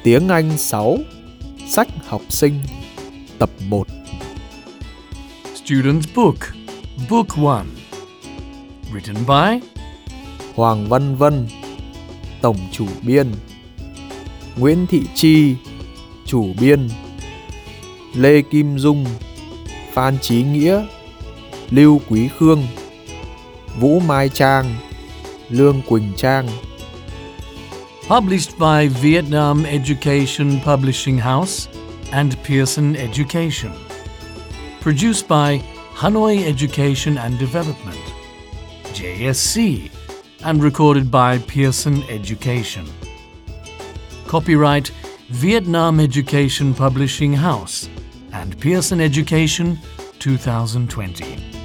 Tiếng Anh 6, sách học sinh, tập 1. Student's Book, Book 1. Written by Hoàng Văn Vân, tổng chủ biên. Nguyễn Thị Chi, chủ biên. Lê Kim Dung, Phan Chí Nghĩa, Lưu Quý Khương, Vũ Mai Trang, Lương Quỳnh Trang. Published by Vietnam Education Publishing House and Pearson Education. Produced by Hanoi Education and Development, JSC, and recorded by Pearson Education. Copyright Vietnam Education Publishing House and Pearson Education 2020.